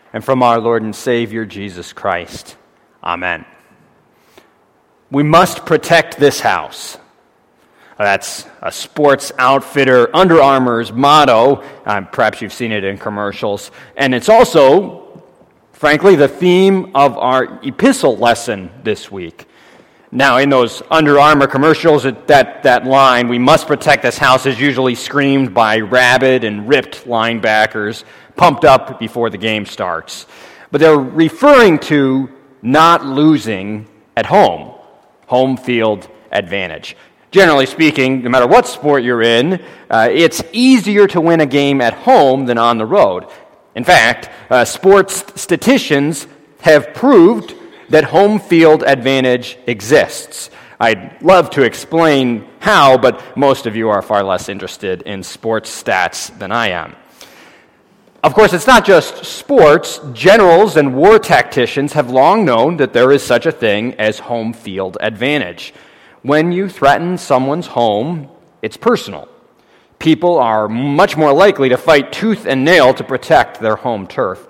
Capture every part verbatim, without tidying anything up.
and from our Lord and Savior, Jesus Christ. Amen. We must protect this house. That's a Sports Outfitter Under Armour's motto. Um, perhaps you've seen it in commercials. And it's also, frankly, the theme of our epistle lesson this week. Now, in those Under Armour commercials, that, that line, "we must protect this house," is usually screamed by rabid and ripped linebackers, pumped up before the game starts. But they're referring to not losing at home, home field advantage. Generally speaking, no matter what sport you're in, uh, it's easier to win a game at home than on the road. In fact, uh, sports statisticians have proved that home field advantage exists. I'd love to explain how, but most of you are far less interested in sports stats than I am. Of course, it's not just sports. Generals and war tacticians have long known that there is such a thing as home field advantage. When you threaten someone's home, it's personal. People are much more likely to fight tooth and nail to protect their home turf.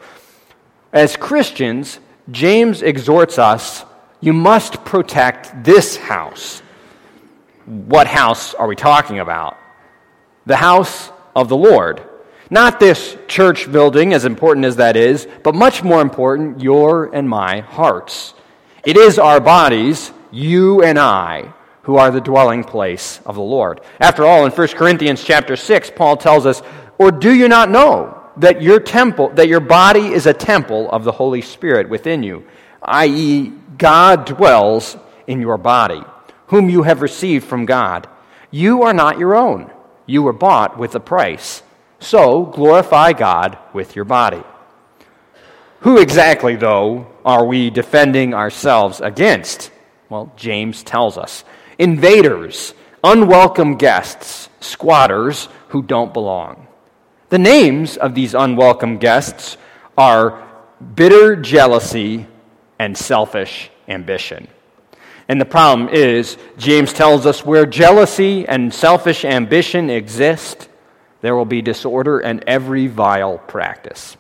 As Christians, James exhorts us, you must protect this house. What house are we talking about? The house of the Lord. Not this church building, as important as that is, but much more important, your and my hearts. It is our bodies, you and I, who are the dwelling place of the Lord. After all, in First Corinthians chapter six, Paul tells us, "Or do you not know that your temple, that your body is a temple of the Holy Spirit within you, that is, God dwells in your body, whom you have received from God. You are not your own. You were bought with a price. So glorify God with your body." Who exactly, though, are we defending ourselves against? Well, James tells us. Invaders, unwelcome guests, squatters who don't belong. The names of these unwelcome guests are bitter jealousy and selfish ambition. And the problem is, James tells us where jealousy and selfish ambition exist, there will be disorder and every vile practice.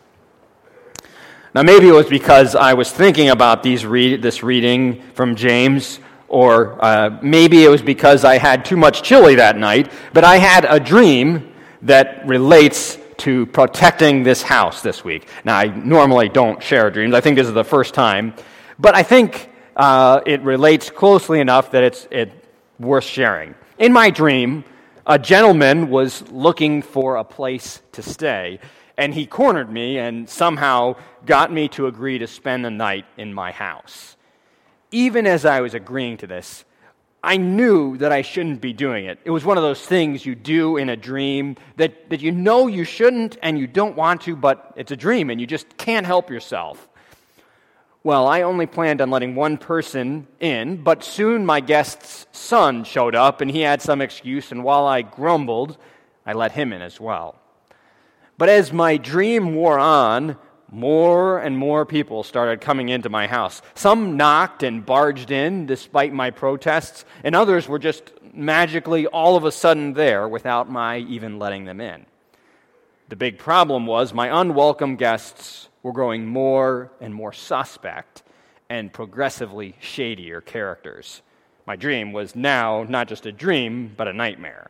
Now, maybe it was because I was thinking about these read, this reading from James, or uh, maybe it was because I had too much chili that night, but I had a dream that relates to protecting this house this week. Now, I normally don't share dreams. I think this is the first time, but I think uh, it relates closely enough that it's it, worth sharing. In my dream, a gentleman was looking for a place to stay, and he cornered me and somehow got me to agree to spend the night in my house. Even as I was agreeing to this, I knew that I shouldn't be doing it. It was one of those things you do in a dream that, that you know you shouldn't and you don't want to, but it's a dream and you just can't help yourself. Well, I only planned on letting one person in, but soon my guest's son showed up and he had some excuse, and while I grumbled, I let him in as well. But as my dream wore on, more and more people started coming into my house. Some knocked and barged in despite my protests, and others were just magically all of a sudden there without my even letting them in. The big problem was my unwelcome guests were growing more and more suspect and progressively shadier characters. My dream was now not just a dream, but a nightmare.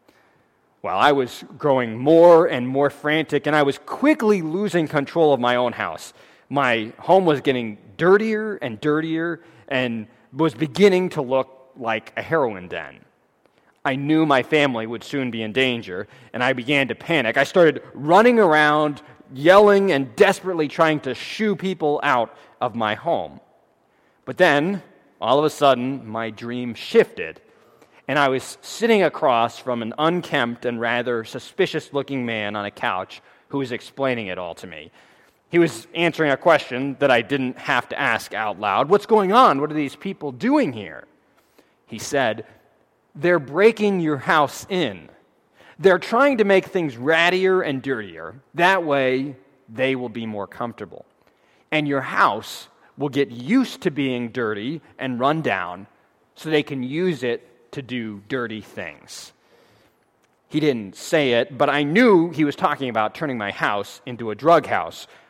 Well, I was growing more and more frantic, and I was quickly losing control of my own house. My home was getting dirtier and dirtier and was beginning to look like a heroin den. I knew my family would soon be in danger, and I began to panic. I started running around, yelling and desperately trying to shoo people out of my home. But then, all of a sudden, my dream shifted, and I was sitting across from an unkempt and rather suspicious-looking man on a couch who was explaining it all to me. He was answering a question that I didn't have to ask out loud. What's going on? What are these people doing here? He said, "They're breaking your house in. They're trying to make things rattier and dirtier. That way, they will be more comfortable. And your house will get used to being dirty and run down so they can use it to do dirty things." He didn't say it, but I knew he was talking about turning my house into a drug house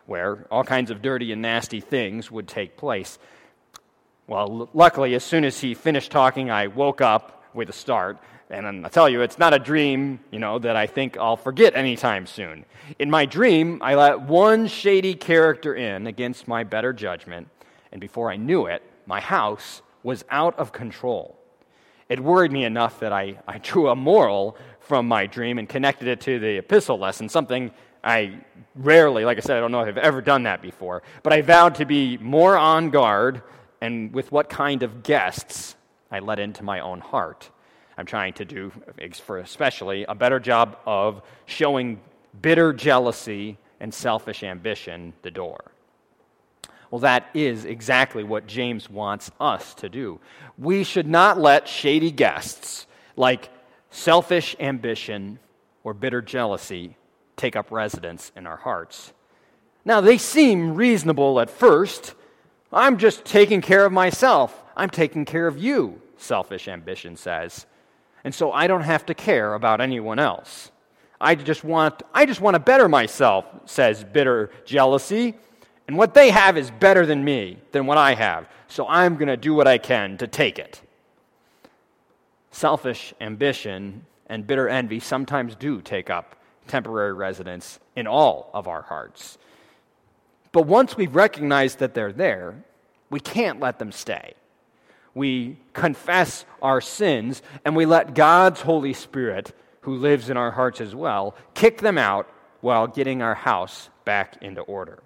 where all kinds of dirty and nasty things would take place. Well, l- luckily, as soon as he finished talking, I woke up with a start. And I tell you, it's not a dream, you know, that I think I'll forget anytime soon. In my dream, I let one shady character in against my better judgment, and before I knew it, my house was out of control. It worried me enough that I, I drew a moral from my dream and connected it to the epistle lesson, something I rarely, like I said, I don't know if I've ever done that before, but I vowed to be more on guard and with what kind of guests I let into my own heart. I'm trying to do, for especially, a better job of showing bitter jealousy and selfish ambition the door. Well, that is exactly what James wants us to do. We should not let shady guests like selfish ambition or bitter jealousy take up residence in our hearts. Now, they seem reasonable at first. I'm just taking care of myself. I'm taking care of you, selfish ambition says. And so I don't have to care about anyone else. I just want I just want to better myself, says bitter jealousy. And what they have is better than me, than what I have. So I'm going to do what I can to take it. Selfish ambition and bitter envy sometimes do take up temporary residence in all of our hearts. But once we've recognized that they're there, we can't let them stay. We confess our sins, and we let God's Holy Spirit, who lives in our hearts as well, kick them out while getting our house back into order.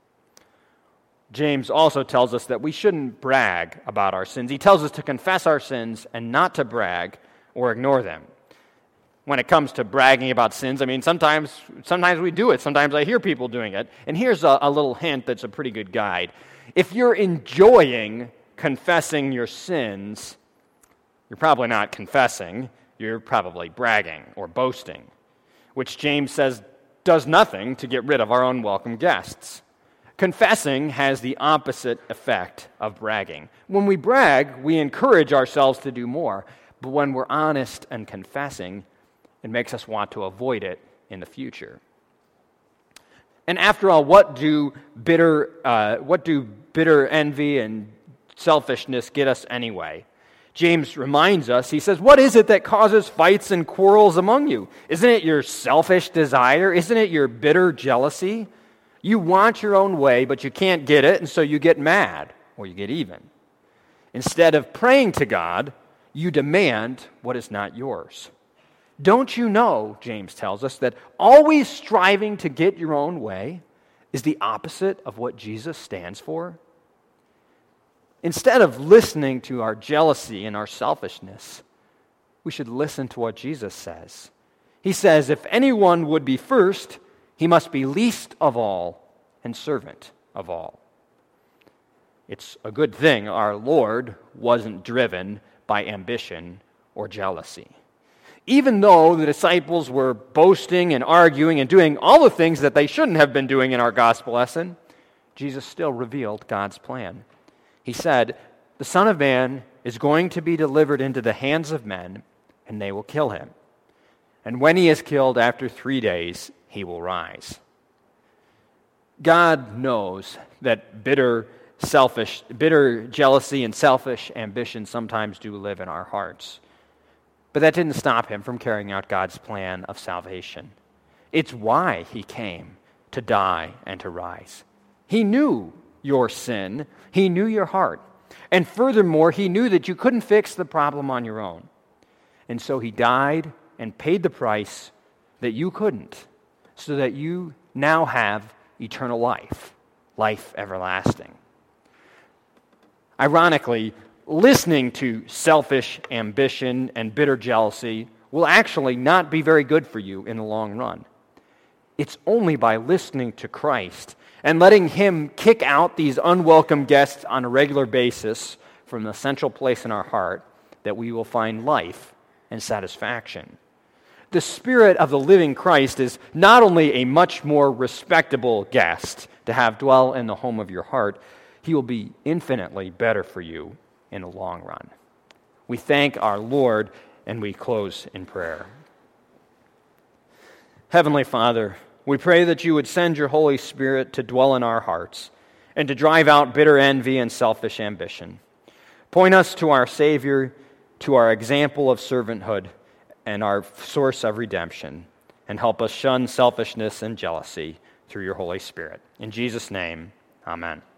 James also tells us that we shouldn't brag about our sins. He tells us to confess our sins and not to brag or ignore them. When it comes to bragging about sins, I mean, sometimes sometimes we do it. Sometimes I hear people doing it. And here's a, a little hint that's a pretty good guide. If you're enjoying confessing your sins, you're probably not confessing, you're probably bragging or boasting, which James says does nothing to get rid of our unwelcome guests. Confessing has the opposite effect of bragging. When we brag, we encourage ourselves to do more, but when we're honest and confessing, it makes us want to avoid it in the future. And after all, what do bitter, uh, what do bitter envy and selfishness get us anyway? James reminds us, he says, what is it that causes fights and quarrels among you? Isn't it your selfish desire? Isn't it your bitter jealousy? You want your own way, but you can't get it, and so you get mad, or you get even. Instead of praying to God, you demand what is not yours. Don't you know, James tells us, that always striving to get your own way is the opposite of what Jesus stands for? Instead of listening to our jealousy and our selfishness, we should listen to what Jesus says. He says, if anyone would be first, he must be least of all and servant of all. It's a good thing our Lord wasn't driven by ambition or jealousy. Even though the disciples were boasting and arguing and doing all the things that they shouldn't have been doing in our gospel lesson, Jesus still revealed God's plan. He said, the Son of Man is going to be delivered into the hands of men, and they will kill him. And when he is killed, after three days, he will rise. God knows that bitter, selfish, bitter jealousy and selfish ambition sometimes do live in our hearts. But that didn't stop him from carrying out God's plan of salvation. It's why he came to die and to rise. He knew your sin. He knew your heart. And furthermore, he knew that you couldn't fix the problem on your own. And so he died and paid the price that you couldn't, so that you now have eternal life, life everlasting. Ironically, listening to selfish ambition and bitter jealousy will actually not be very good for you in the long run. It's only by listening to Christ and letting him kick out these unwelcome guests on a regular basis from the central place in our heart that we will find life and satisfaction. The Spirit of the living Christ is not only a much more respectable guest to have dwell in the home of your heart, he will be infinitely better for you in the long run. We thank our Lord, and we close in prayer. Heavenly Father, We pray that you would send your Holy Spirit to dwell in our hearts and to drive out bitter envy and selfish ambition. Point us to our Savior, to our example of servanthood and our source of redemption, and help us shun selfishness and jealousy through your Holy Spirit. In Jesus' name, amen.